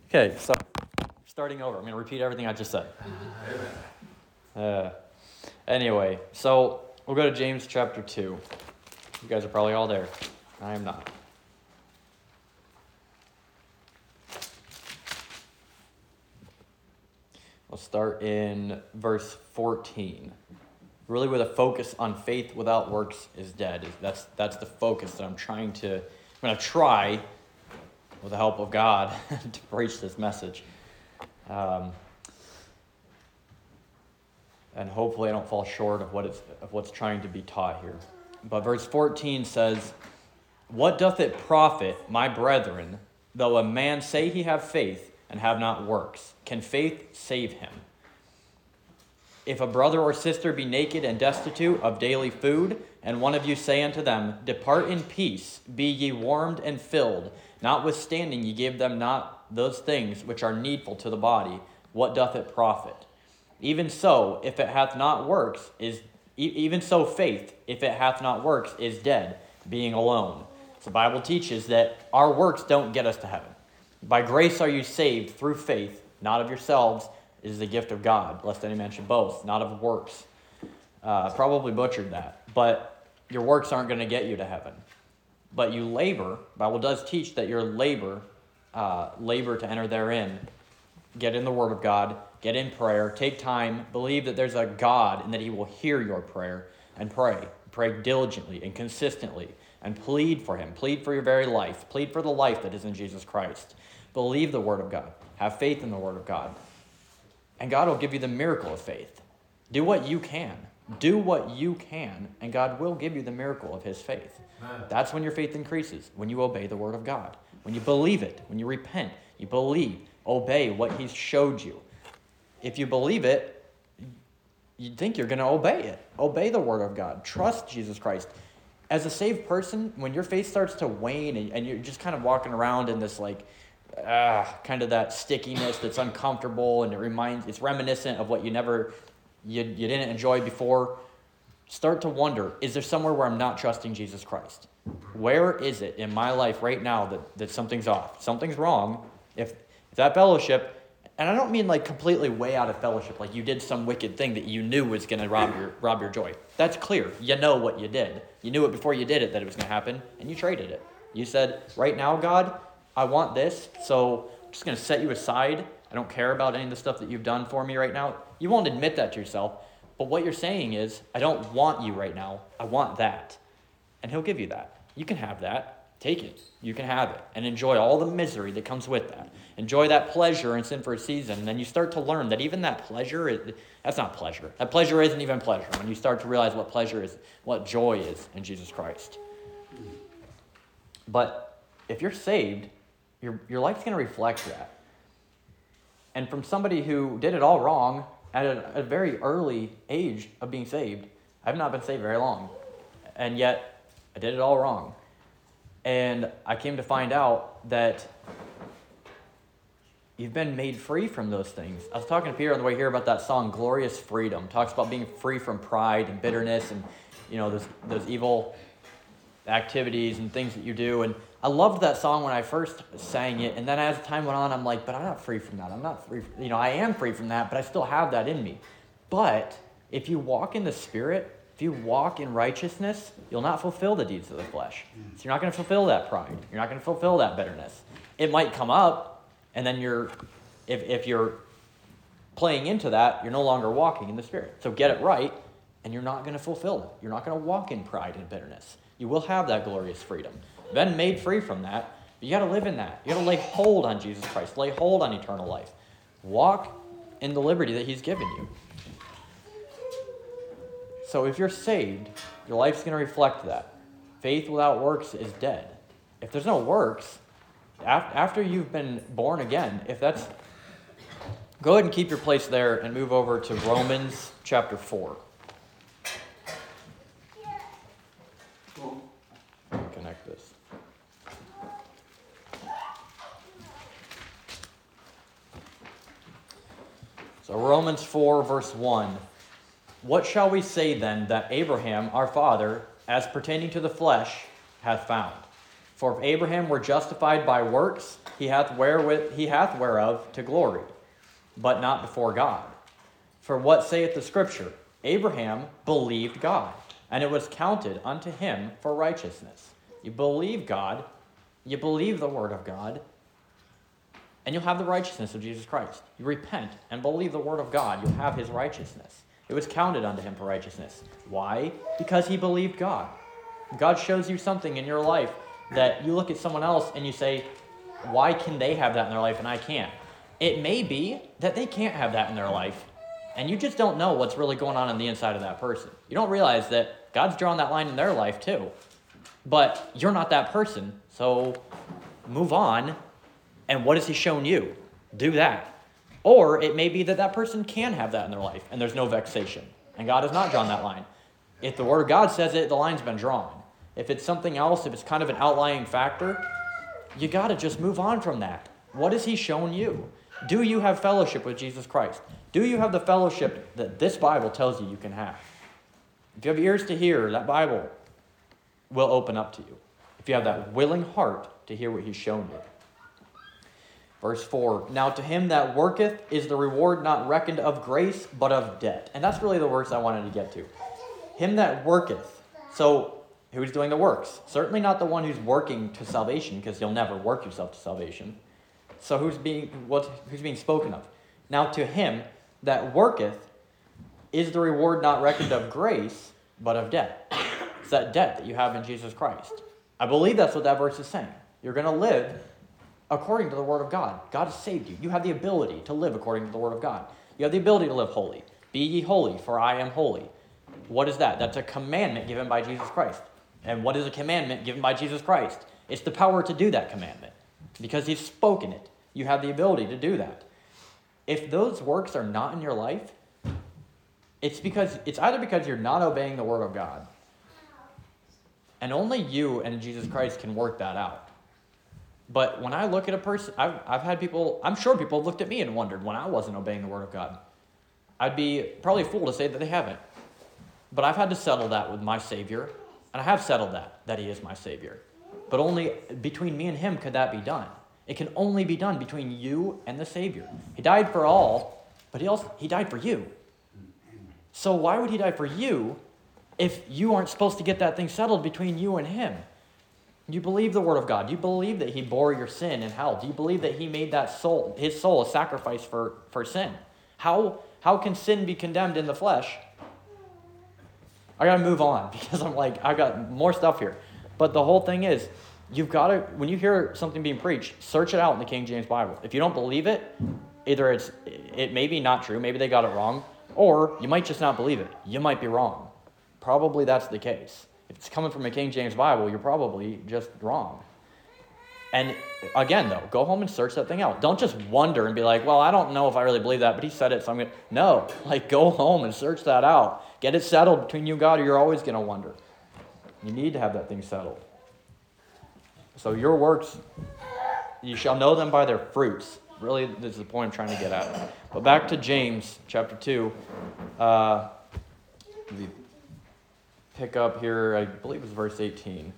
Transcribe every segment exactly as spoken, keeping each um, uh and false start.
Okay, so starting over. I'm going to repeat everything I just said. Uh, anyway, so we'll go to James chapter two. You guys are probably all there. I am not. We'll start in verse fourteen. Really with a focus on faith without works is dead. That's that's the focus that I'm trying to, I'm going to try, with the help of God, to preach this message. Um, and hopefully I don't fall short of what it's, of what's trying to be taught here. But verse fourteen says, "What doth it profit, my brethren, though a man say he have faith and have not works? Can faith save him? If a brother or sister be naked and destitute of daily food, and one of you say unto them, Depart in peace, be ye warmed and filled, notwithstanding ye give them not those things which are needful to the body, what doth it profit? Even so, if it hath not works, is even so faith, if it hath not works, is dead, being alone." So the Bible teaches that our works don't get us to heaven. By grace are you saved through faith, not of yourselves. It is the gift of God, lest any man should boast, not of works. Uh, probably butchered that. But your works aren't going to get you to heaven. But you labor. The Bible does teach that your labor, uh, labor to enter therein. Get in the Word of God. Get in prayer. Take time. Believe that there's a God and that He will hear your prayer. And pray. Pray diligently and consistently. And plead for Him. Plead for your very life. Plead for the life that is in Jesus Christ. Believe the Word of God. Have faith in the Word of God. And God will give you the miracle of faith. Do what you can. Do what you can, and God will give you the miracle of His faith. Amen. That's when your faith increases, when you obey the Word of God. When you believe it, when you repent, you believe, obey what He's showed you. If you believe it, you think you're going to obey it. Obey the Word of God. Trust Jesus Christ. As a saved person, when your faith starts to wane and, and you're just kind of walking around in this like, ah, kind of that stickiness that's uncomfortable, and it reminds, it's reminiscent of what you never, you, you didn't enjoy before, start to wonder, is there somewhere where I'm not trusting Jesus Christ? Where is it in my life right now that, that something's off? Something's wrong. If, if that fellowship, and I don't mean like completely way out of fellowship, like you did some wicked thing that you knew was going to rob your rob your joy. That's clear. You know what you did. You knew it before you did it that it was going to happen, and you traded it. You said, right now, God, I want this, so I'm just going to set you aside. I don't care about any of the stuff that you've done for me right now. You won't admit that to yourself, but what you're saying is, I don't want you right now. I want that. And He'll give you that. You can have that. Take it. You can have it. And enjoy all the misery that comes with that. Enjoy that pleasure in sin for a season. And then you start to learn that even that pleasure, is, that's not pleasure. That pleasure isn't even pleasure. When you start to realize what pleasure is, what joy is in Jesus Christ. But if you're saved, Your your life's going to reflect that. And from somebody who did it all wrong at a, a very early age of being saved, I've not been saved very long. And yet, I did it all wrong. And I came to find out that you've been made free from those things. I was talking to Peter on the way here about that song, Glorious Freedom. It talks about being free from pride and bitterness and, you know, those those evil activities and things that you do. And I loved that song when I first sang it, and then as time went on, I'm like, but I'm not free from that. I'm not free, you know, I am free from that, but I still have that in me. But if you walk in the Spirit, if you walk in righteousness, you'll not fulfill the deeds of the flesh. So you're not going to fulfill that pride. You're not going to fulfill that bitterness. It might come up, and then you're, if if you're playing into that, you're no longer walking in the Spirit. So get it right, and you're not going to fulfill it. You're not going to walk in pride and bitterness. You will have that glorious freedom. Been made free from that, but you got to live in that. You got to lay hold on Jesus Christ. Lay hold on eternal life. Walk in the liberty that He's given you. So if you're saved, your life's going to reflect that. Faith without works is dead. If there's no works, after you've been born again, if that's... Go ahead and keep your place there and move over to Romans chapter four. Connect this. So Romans four, verse one. What shall we say then that Abraham, our father, as pertaining to the flesh, hath found? For if Abraham were justified by works, he hath wherewith he hath whereof to glory, but not before God. For what saith the Scripture? Abraham believed God, and it was counted unto him for righteousness. You believe God, you believe the word of God, and you'll have the righteousness of Jesus Christ. You repent and believe the word of God, you'll have his righteousness. It was counted unto him for righteousness. Why? Because he believed God. God shows you something in your life that you look at someone else and you say, why can they have that in their life and I can't? It may be that they can't have that in their life, and you just don't know what's really going on on the inside of that person. You don't realize that God's drawn that line in their life too. But you're not that person, so move on. And what has he shown you? Do that. Or it may be that that person can have that in their life, and there's no vexation. And God has not drawn that line. If the word of God says it, the line's been drawn. If it's something else, if it's kind of an outlying factor, you got to just move on from that. What has he shown you? Do you have fellowship with Jesus Christ? Do you have the fellowship that this Bible tells you you can have? If you have ears to hear, that Bible will open up to you. If you have that willing heart to hear what he's shown you. Verse four, now to him that worketh is the reward not reckoned of grace, but of debt. And that's really the verse I wanted to get to. Him that worketh. So who's doing the works? Certainly not the one who's working to salvation, because you'll never work yourself to salvation. So who's being what? Who's being spoken of? Now to him that worketh is the reward not reckoned of grace, but of debt. It's that debt that you have in Jesus Christ. I believe that's what that verse is saying. You're going to live according to the word of God. God has saved you. You have the ability to live according to the word of God. You have the ability to live holy. Be ye holy, for I am holy. What is that? That's a commandment given by Jesus Christ. And what is a commandment given by Jesus Christ? It's the power to do that commandment. Because he's spoken it. You have the ability to do that. If those works are not in your life, it's because it's either because you're not obeying the word of God. And only you and Jesus Christ can work that out. But when I look at a person, I've, I've had people, I'm sure people have looked at me and wondered when I wasn't obeying the word of God. I'd be probably a fool to say that they haven't. But I've had to settle that with my Savior. And I have settled that, that he is my Savior. But only between me and him could that be done. It can only be done between you and the Savior. He died for all, but he also he died for you. So why would he die for you if you aren't supposed to get that thing settled between you and him? You believe the word of God. You believe that he bore your sin in hell. Do you believe that he made that soul, his soul, a sacrifice for, for sin? How, how can sin be condemned in the flesh? I got to move on because I'm like, I got more stuff here. But the whole thing is, you've got to, when you hear something being preached, search it out in the King James Bible. If you don't believe it, either it's, it may be not true, maybe they got it wrong, or you might just not believe it. You might be wrong. Probably that's the case. If it's coming from a King James Bible, you're probably just wrong. And again, though, go home and search that thing out. Don't just wonder and be like, well, I don't know if I really believe that, but he said it, so I'm going to... No, like go home and search that out. Get it settled between you and God, or you're always going to wonder. You need to have that thing settled. So your works, you shall know them by their fruits. Really, this is the point I'm trying to get at. But back to James chapter two. Uh, we pick up here, I believe it's verse eighteen.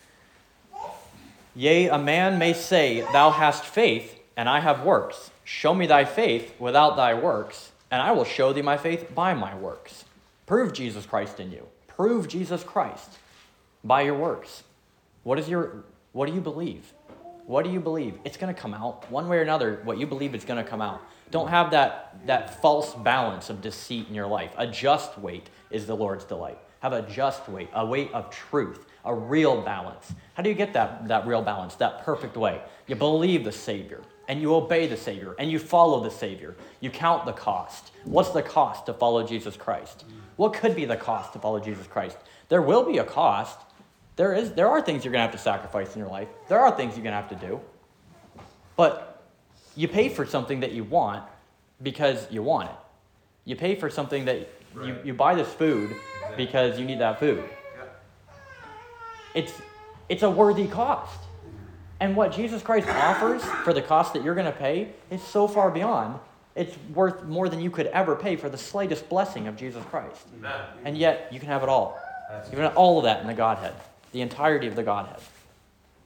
Yea, a man may say, thou hast faith, and I have works. Show me thy faith without thy works, and I will show thee my faith by my works. Prove Jesus Christ in you. Prove Jesus Christ by your works. What is your... What do you believe? What do you believe? It's going to come out. One way or another, what you believe is going to come out. Don't have that, that false balance of deceit in your life. A just weight is the Lord's delight. Have a just weight, a weight of truth, a real balance. How do you get that, that real balance, that perfect way? You believe the Savior, and you obey the Savior, and you follow the Savior. You count the cost. What's the cost to follow Jesus Christ? What could be the cost to follow Jesus Christ? There will be a cost. There is, there are things you're going to have to sacrifice in your life. There are things you're going to have to do. But you pay for something that you want because you want it. You pay for something that right. you, you buy this food exactly. because you need that food. Yep. It's, it's a worthy cost. And what Jesus Christ offers for the cost that you're going to pay is so far beyond. It's worth more than you could ever pay for the slightest blessing of Jesus Christ. Amen. And yet, you can have it all. That's you can have all of that in the Godhead. The entirety of the Godhead.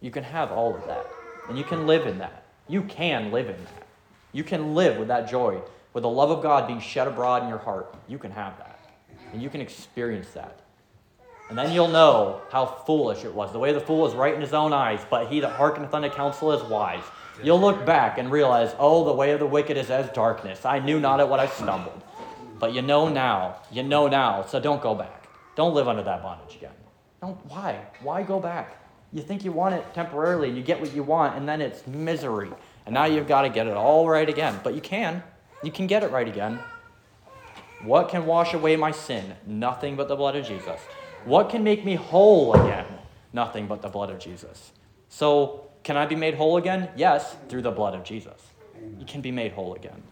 You can have all of that. And you can live in that. You can live in that. You can live with that joy, with the love of God being shed abroad in your heart. You can have that. And you can experience that. And then you'll know how foolish it was. The way the fool is right in his own eyes, but he that hearkeneth unto counsel is wise. You'll look back and realize, oh, the way of the wicked is as darkness. I knew not at what I stumbled. But you know now. You know now. So don't go back. Don't live under that bondage again. Don't. Why? Why go back? You think you want it temporarily and you get what you want, and then it's misery. And now you've got to get it all right again. But you can. You can get it right again. What can wash away my sin? Nothing but the blood of Jesus. What can make me whole again? Nothing but the blood of Jesus. So, can I be made whole again? Yes, through the blood of Jesus. You can be made whole again.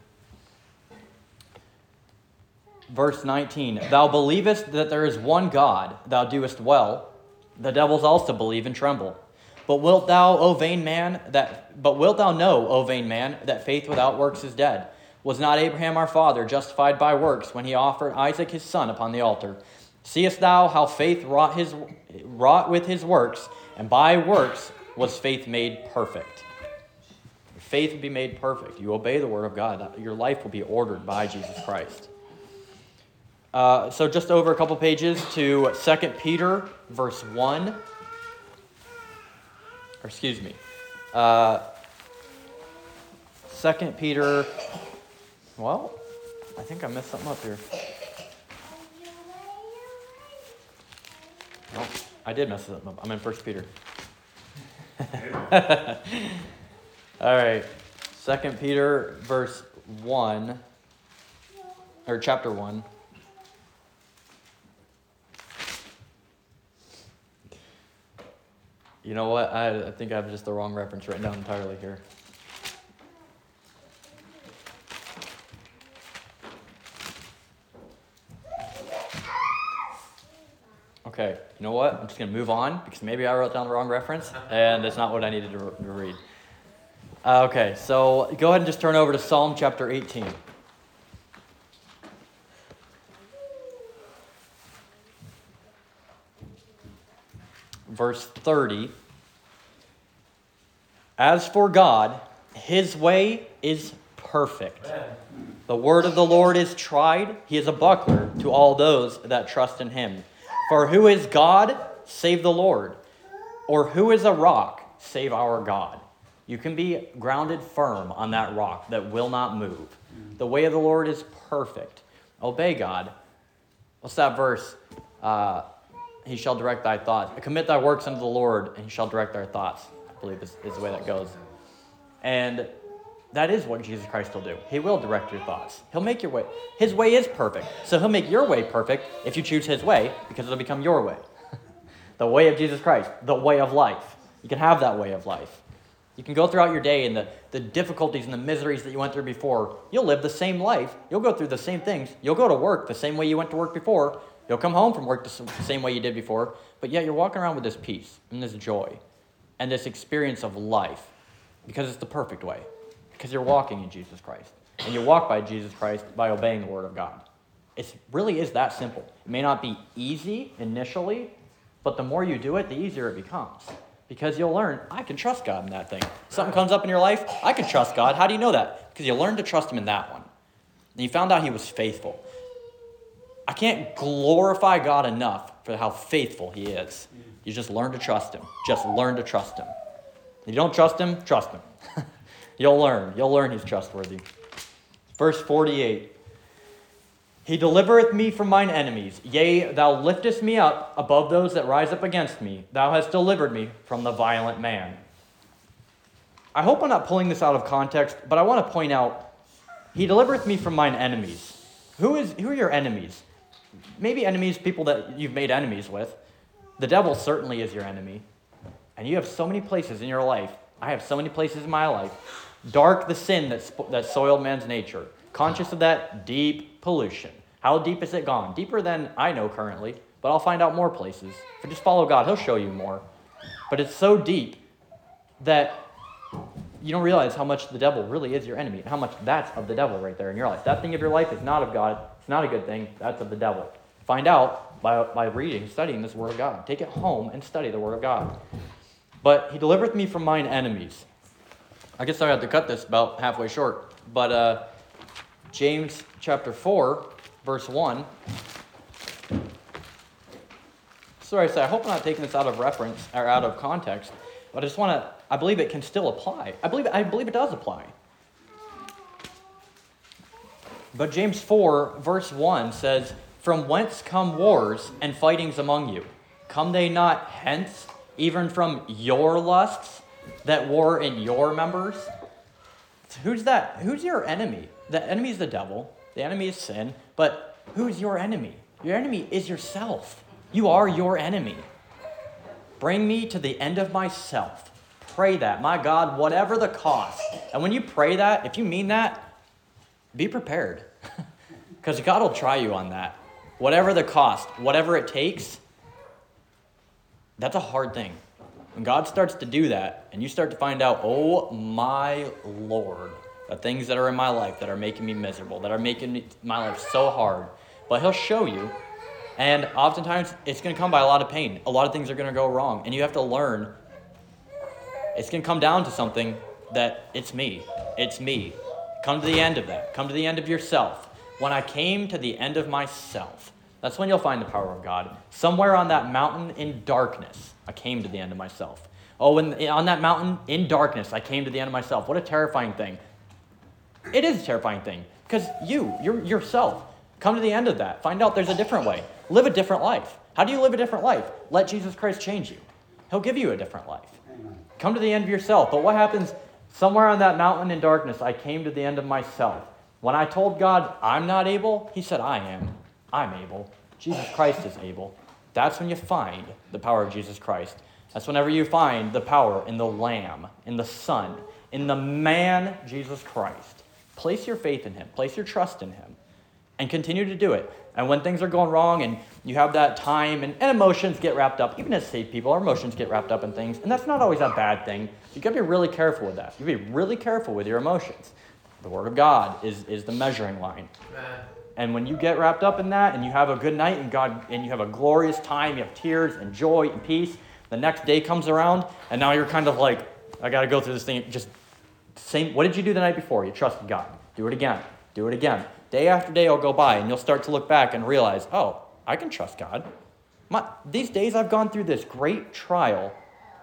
Verse nineteen, thou believest that there is one God, thou doest well. The devils also believe and tremble. But wilt thou, O vain man, that but wilt thou know, O vain man, that faith without works is dead? Was not Abraham our father justified by works when he offered Isaac his son upon the altar? Seest thou how faith wrought his wrought with his works, and by works was faith made perfect? Faith will be made perfect. You obey the word of God. Your life will be ordered by Jesus Christ. Uh, so just over a couple pages to Second Peter, verse one. Or excuse me. Uh, Second Peter, well, I think I messed something up here. No, I did mess something up. I'm in First Peter. All right. Second Peter, verse one, or chapter one. You know what? I, I think I have just the wrong reference written down entirely here. Okay, you know what? I'm just going to move on because maybe I wrote down the wrong reference and it's not what I needed to, to read. Uh, okay, so go ahead and just turn over to Psalm chapter eighteen. Verse thirty. As for God, his way is perfect. The word of the Lord is tried. He is a buckler to all those that trust in him. For who is God, save the Lord? Or who is a rock, save our God? You can be grounded firm on that rock that will not move. The way of the Lord is perfect. Obey God. What's that verse? Uh, he shall direct thy thoughts. Commit thy works unto the Lord, and he shall direct our thoughts. I believe this is the way that goes. And that is what Jesus Christ will do. He will direct your thoughts. He'll make your way. His way is perfect. So he'll make your way perfect if you choose his way, because it'll become your way. The way of Jesus Christ, the way of life. You can have that way of life. You can go throughout your day and the, the difficulties and the miseries that you went through before. You'll live the same life. You'll go through the same things. You'll go to work the same way you went to work before. You'll come home from work the same way you did before. But yet you're walking around with this peace and this joy and this experience of life because it's the perfect way. Because you're walking in Jesus Christ. And you walk by Jesus Christ by obeying the word of God. It really is that simple. It may not be easy initially, but the more you do it, the easier it becomes. Because you'll learn, I can trust God in that thing. Something comes up in your life, I can trust God. How do you know that? Because you learned to trust him in that one. And you found out he was faithful. I can't glorify God enough for how faithful he is. You just learn to trust him. Just learn to trust him. If you don't trust him, trust him. You'll learn. You'll learn he's trustworthy. Verse forty-eight. He delivereth me from mine enemies. Yea, thou liftest me up above those that rise up against me. Thou hast delivered me from the violent man. I hope I'm not pulling this out of context, but I want to point out, he delivereth me from mine enemies. Who is? Who are your enemies? Maybe enemies, people that you've made enemies with. The devil certainly is your enemy. And you have so many places in your life. I have so many places in my life. Dark the sin that, sp- that soiled man's nature. Conscious of that deep pollution. How deep is it gone? Deeper than I know currently, but I'll find out more places. If you just follow God, he'll show you more. But it's so deep that you don't realize how much the devil really is your enemy and how much that's of the devil right there in your life. That thing of your life is not of God. It's not a good thing. That's of the devil. Find out by, by reading, studying this Word of God. Take it home and study the Word of God. But he delivereth me from mine enemies. I guess I have to cut this about halfway short. But uh, James chapter four, verse one. Sorry, I say I hope I'm not taking this out of reference or out of context. But I just want to. I believe it can still apply. I believe. I believe it does apply. But James four, verse one says, "From whence come wars and fightings among you? Come they not hence, even from your lusts that war in your members?" Who's that? Who's your enemy? The enemy is the devil. The enemy is sin. But who's your enemy? Your enemy is yourself. You are your enemy. Bring me to the end of myself. Pray that, my God, whatever the cost. And when you pray that, if you mean that, be prepared. Because God will try you on that. Whatever the cost, whatever it takes, that's a hard thing. When God starts to do that, and you start to find out, oh my Lord, the things that are in my life that are making me miserable, that are making my life so hard. But he'll show you. And oftentimes, it's going to come by a lot of pain. A lot of things are going to go wrong. And you have to learn. It's going to come down to something that it's me. It's me. Come to the end of that. Come to the end of yourself. When I came to the end of myself, that's when you'll find the power of God. Somewhere on that mountain in darkness, I came to the end of myself. Oh, and on that mountain in darkness, I came to the end of myself. What a terrifying thing. It is a terrifying thing. Because you, you're yourself, come to the end of that. Find out there's a different way. Live a different life. How do you live a different life? Let Jesus Christ change you. He'll give you a different life. Amen. Come to the end of yourself. But what happens? Somewhere on that mountain in darkness, I came to the end of myself. When I told God I'm not able, he said I am. I'm able. Jesus Christ is able. That's when you find the power of Jesus Christ. That's whenever you find the power in the Lamb, in the Son, in the man Jesus Christ. Place your faith in him. Place your trust in him. And continue to do it. And when things are going wrong and you have that time and, and emotions get wrapped up, even as saved people, our emotions get wrapped up in things. And that's not always a bad thing. You got to be really careful with that. You got to be really careful with your emotions. The Word of God is, is the measuring line. Amen. And when you get wrapped up in that and you have a good night and God and you have a glorious time, you have tears and joy and peace, the next day comes around and now you're kind of like, I got to go through this thing. Just same. What did you do the night before? You trusted God. Do it again. Do it again. Day after day will go by and you'll start to look back and realize, oh, I can trust God. My, these days I've gone through this great trial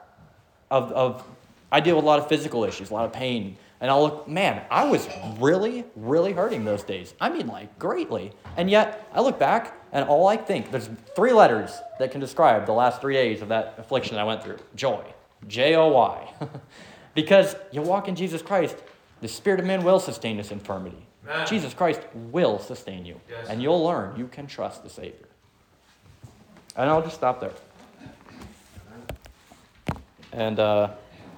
of, of, I deal with a lot of physical issues, a lot of pain. And I'll look, man, I was really, really hurting those days. I mean, like, greatly. And yet, I look back, and all I think, there's three letters that can describe the last three days of that affliction I went through. Joy. J O Y. Because you walk in Jesus Christ, the Spirit of man will sustain this infirmity. Man. Jesus Christ will sustain you. Yes. And you'll learn you can trust the Savior. And I'll just stop there. And, uh...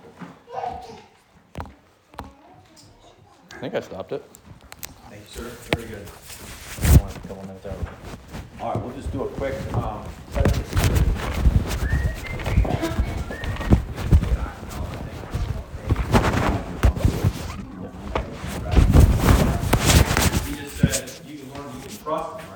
I think I stopped it. Thank you, sir. Very good. I want a couple minutes over. All right, we'll just do a quick um, He just said you can learn, you can trust